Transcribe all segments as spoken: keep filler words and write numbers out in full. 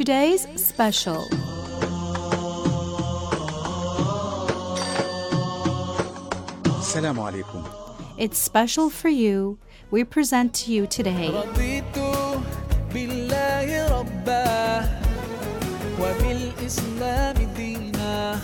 today's special. Assalamu alaikum. It's special for you. We present to you today رضيت بالله ربا وبالإسلام دينا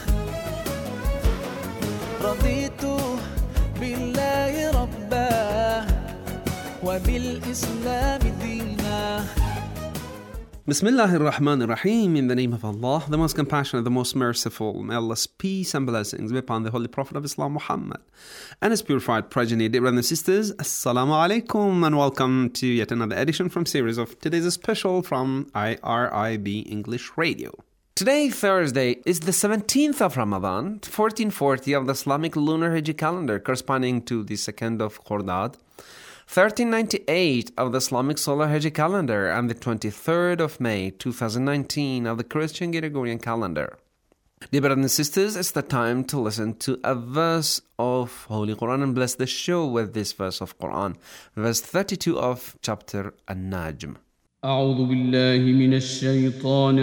رضيت بالله ربا وبالإسلام دينا. Bismillah ar-Rahman ar-Rahim, in the name of Allah, the most compassionate, the most merciful. May Allah's peace and blessings be upon the Holy Prophet of Islam, Muhammad, and his purified progeny. Dear brothers and sisters, Assalamu alaikum, and welcome to yet another edition from series of today's special from I R I B English Radio. Today, Thursday, is the seventeenth of Ramadan, fourteen forty of the Islamic lunar Hijri calendar, corresponding to the second of Qordad, thirteen ninety-eight of the Islamic solar Hijri calendar, and the twenty-third of May twenty nineteen of the Christian Gregorian calendar. Dear brothers and sisters, it's the time to listen to a verse of Holy Quran and bless the show with this verse of Quran, verse thirty-two of chapter An-Najm. أعوذ بالله من الشيطان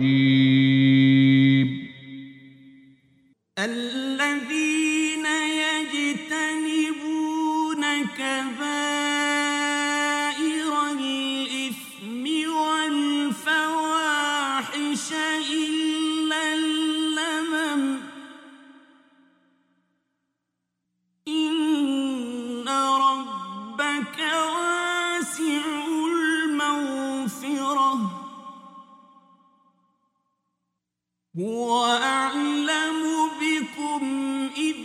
الرجيم الذين يجتنبون كبائر الإثم والفواحش إلا اللمم إن ربك واسع المغفرة هو أعلم بكم إذ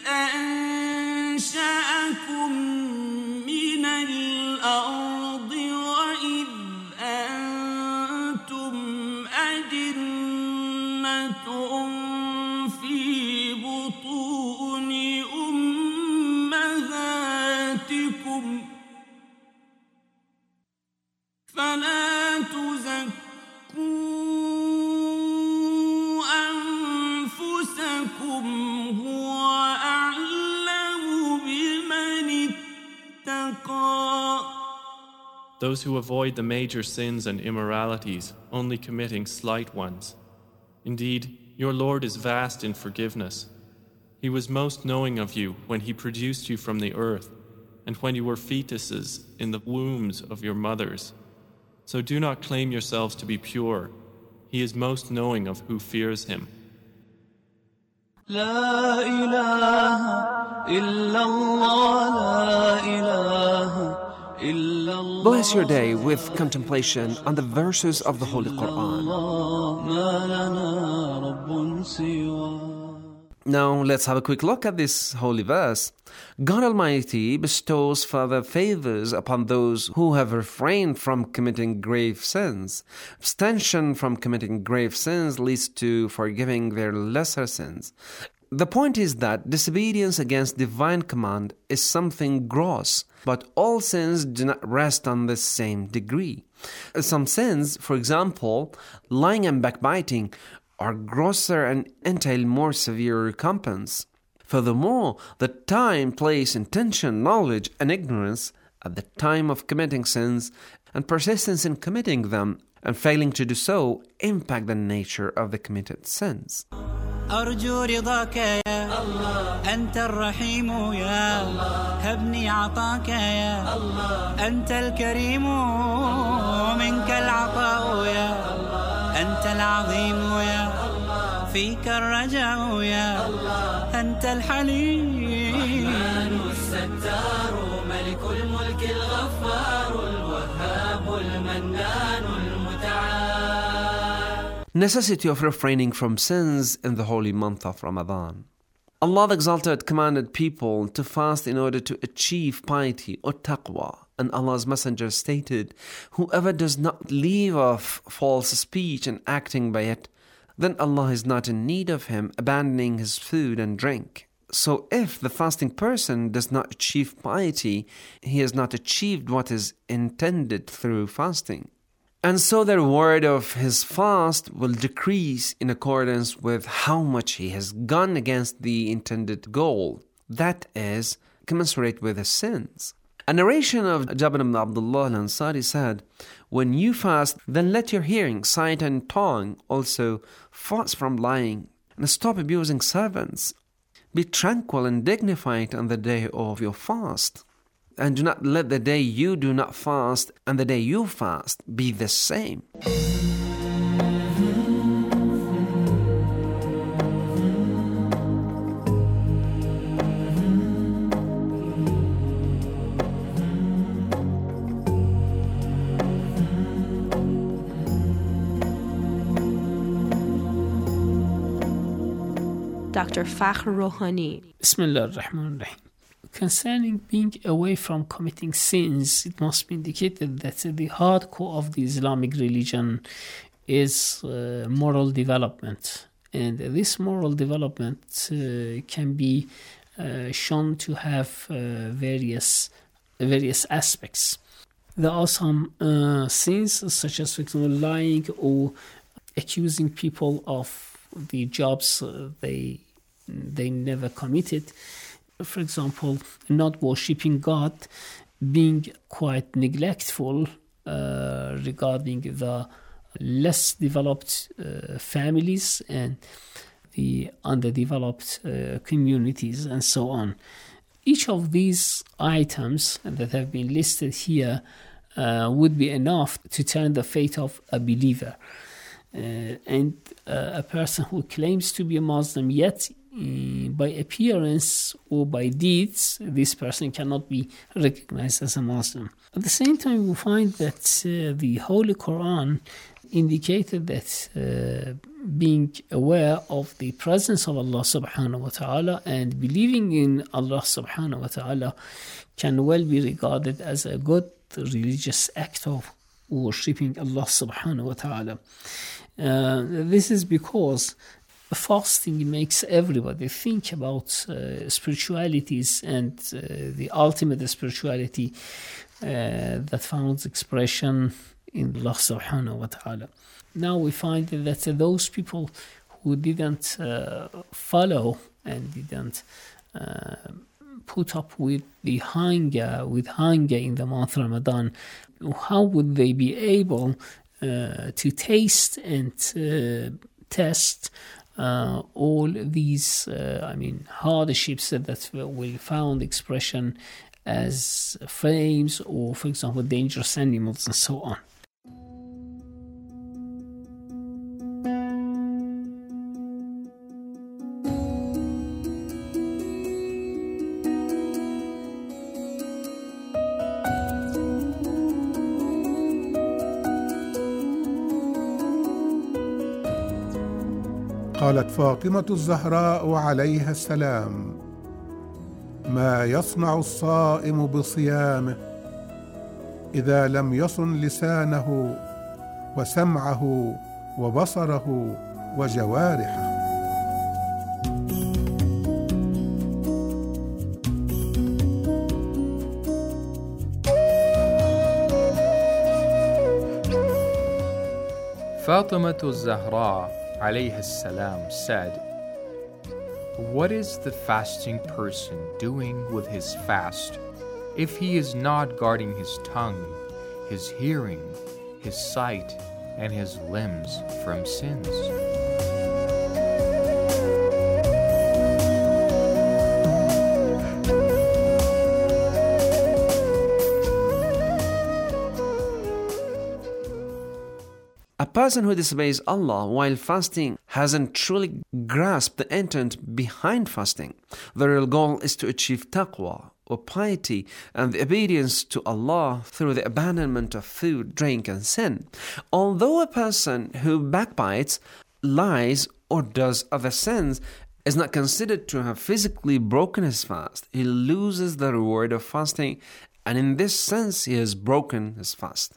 أنشأكم من الأرض وإذ أنتم أجنة في بطون أمهاتكم فلا تزكوا أنفسكم هو أعلم بمن اتقى. Those who avoid the major sins and immoralities, only committing slight ones. Indeed, your Lord is vast in forgiveness. He was most knowing of you when He produced you from the earth, and when you were fetuses in the wombs of your mothers. So do not claim yourselves to be pure. He is most knowing of who fears Him. لا إله إلا الله لا إله إلا الله. Bless your day with contemplation on the verses of the Holy Quran. ما لنا رب سواه. Now, let's have a quick look at this holy verse. God Almighty bestows further favors upon those who have refrained from committing grave sins. Abstention from committing grave sins leads to forgiving their lesser sins. The point is that disobedience against divine command is something gross, but all sins do not rest on the same degree. Some sins, for example, lying and backbiting, are grosser and entail more severe recompense. Furthermore, the time, place, intention, knowledge, and ignorance at the time of committing sins and persistence in committing them and failing to do so impact the nature of the committed sins. أرجو رضاك يا الله أنت الرحيم يا الله هبني عطاك يا الله أنت الكريم منك العطاء يا الله أنت العظيم يا الله فيك الرجاء يا الله أنت الحليم الرحمن الستار ملك الملك الغفار الوهاب المنان المتعال. Necessity of refraining from sins in the holy month of Ramadan. Allah the Exalted commanded people to fast in order to achieve piety or taqwa. And Allah's Messenger stated, whoever does not leave off false speech and acting by it, then Allah is not in need of him abandoning his food and drink. So if the fasting person does not achieve piety, he has not achieved what is intended through fasting. And so the reward of his fast will decrease in accordance with how much he has gone against the intended goal. That is, commensurate with his sins. A narration of Jabir ibn Abdullah al-Ansari said, when you fast, then let your hearing, sight and tongue also fast from lying, and stop abusing servants. Be tranquil and dignified on the day of your fast, and do not let the day you do not fast and the day you fast be the same. Doctor Fakhr Rouhani. Bismillah ar-Rahman ar-Rahim. Concerning being away from committing sins, it must be indicated that the hardcore of the Islamic religion is uh, moral development. And this moral development uh, can be uh, shown to have uh, various various aspects. There are some uh, sins, such as, for example, lying or accusing people of the jobs uh, they they never committed. For example, not worshipping God, being quite neglectful uh, regarding the less developed uh, families and the underdeveloped uh, communities and so on. Each of these items that have been listed here uh, would be enough to turn the fate of a believer. Uh, and uh, a person who claims to be a Muslim, yet uh, by appearance or by deeds, this person cannot be recognized as a Muslim. At the same time, we find that uh, the Holy Quran indicated that uh, being aware of the presence of Allah subhanahu wa ta'ala and believing in Allah subhanahu wa ta'ala can well be regarded as a good religious act of worshipping Allah subhanahu wa ta'ala. Uh, this is because fasting makes everybody think about uh, spiritualities and uh, the ultimate spirituality uh, that found expression in Allah subhanahu wa ta'ala. Now we find that those people who didn't uh, follow and didn't uh, put up with the hunger, with hunger in the month of Ramadan, how would they be able uh, to taste and uh, test uh, all these, uh, I mean, hardships that, that will found expression as flames or, for example, dangerous animals and so on. قالت فاطمة الزهراء عليها السلام: ما يصنع الصائم بصيامه إذا لم يصن لسانه وسمعه وبصره وجوارحه. Fatimah al-Zahra alayhi salam said, "What is the fasting person doing with his fast if he is not guarding his tongue, his hearing, his sight, and his limbs from sins?" A person who disobeys Allah while fasting hasn't truly grasped the intent behind fasting. The real goal is to achieve taqwa, or piety, and the obedience to Allah through the abandonment of food, drink, and sin. Although a person who backbites, lies, or does other sins is not considered to have physically broken his fast, he loses the reward of fasting, and in this sense he has broken his fast.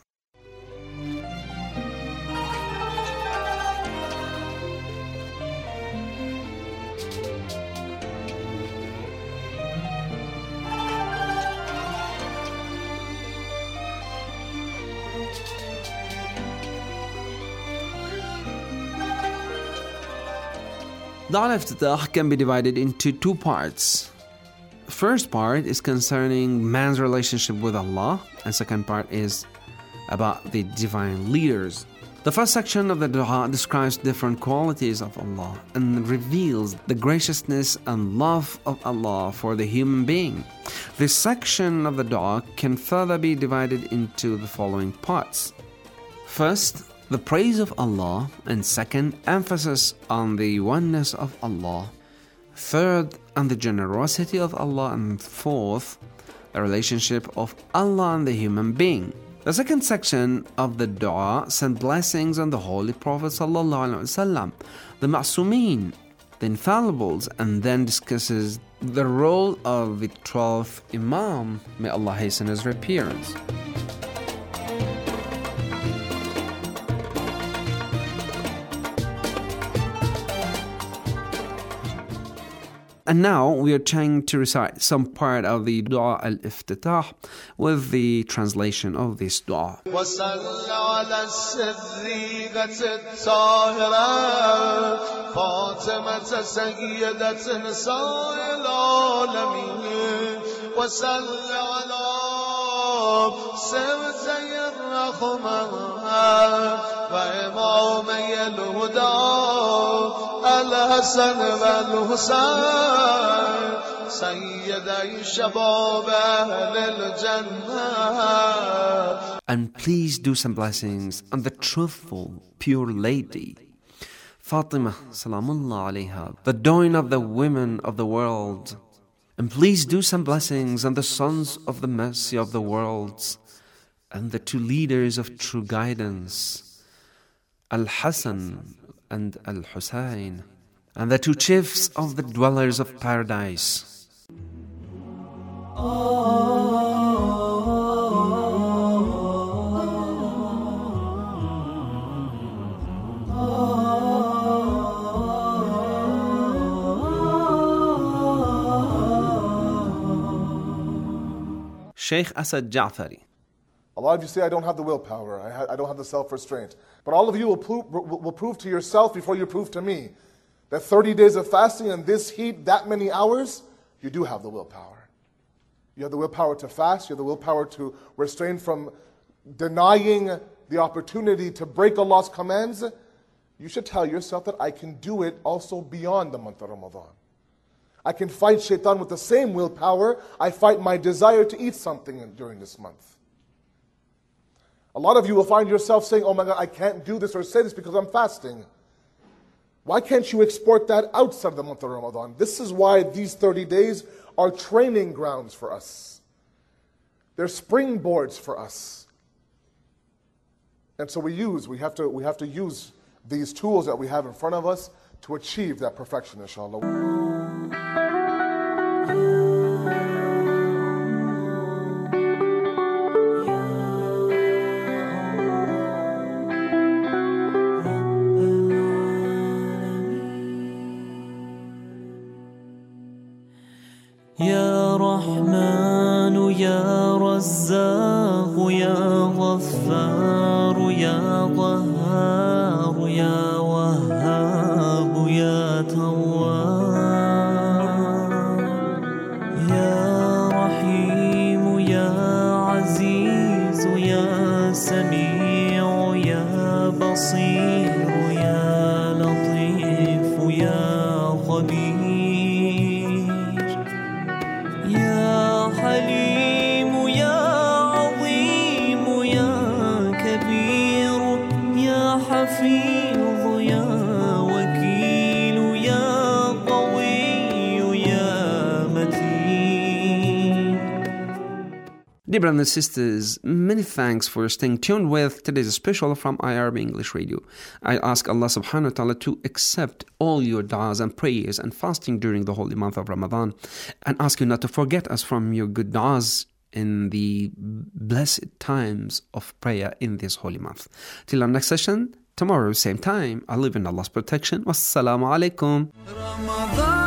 The Al-Iftitah can be divided into two parts. First part is concerning man's relationship with Allah, and second part is about the divine leaders. The first section of the dua describes different qualities of Allah and reveals the graciousness and love of Allah for the human being. This section of the dua can further be divided into the following parts. First, the praise of Allah, and second, emphasis on the oneness of Allah. Third, on the generosity of Allah, and fourth, the relationship of Allah and the human being. The second section of the dua sends blessings on the Holy Prophet ﷺ, the Ma'sumin, the infallibles, and then discusses the role of the twelfth Imam. May Allah hasten his reappearance. And now we are trying to recite some part of the Dua al-Iftitah with the translation of this dua. وإمامي الهدى الحسن والحسين سيدي شباب أهل الجنة. And please do some blessings on the truthful, pure lady, Fatima Salamullah alayha, the dawn of the women of the world. And please do some blessings on the sons of the mercy of the worlds, and the two leaders of true guidance, Al-Hasan and Al-Husayn, and the two chiefs of the dwellers of paradise. Sheikh Asad Ja'fari. A lot of you say, I don't have the willpower, I, ha- I don't have the self-restraint. But all of you will, pro- will, will prove to yourself before you prove to me that thirty days of fasting in this heat, that many hours, you do have the willpower. You have the willpower to fast, you have the willpower to restrain from denying the opportunity to break Allah's commands. You should tell yourself that I can do it also beyond the month of Ramadan. I can fight shaitan with the same willpower I fight my desire to eat something during this month. A lot of you will find yourself saying, oh my God, I can't do this or say this because I'm fasting. Why can't you export that outside of the month of Ramadan? This is why these thirty days are training grounds for us. They're springboards for us. And so we use, we have to, we have to use these tools that we have in front of us to achieve that perfection, inshallah. يا رحمن يا رزاق يا غفار يا قهار يا وهاب يا تواب يا رحيم يا عزيز يا سميع يا بصير يا لطيف يا خبير يا حليم يا عظيم يا كبير يا حفيظ يا وكيل يا قوي يا متين. Dear brothers and sisters, many thanks for staying tuned with today's special from I R B English Radio. I ask Allah subhanahu wa ta'ala to accept all your du'as and prayers and fasting during the holy month of Ramadan, and ask you not to forget us from your good du'as in the blessed times of prayer in this holy month. Till our next session, tomorrow, same time, I live in Allah's protection. Wassalamu alaikum.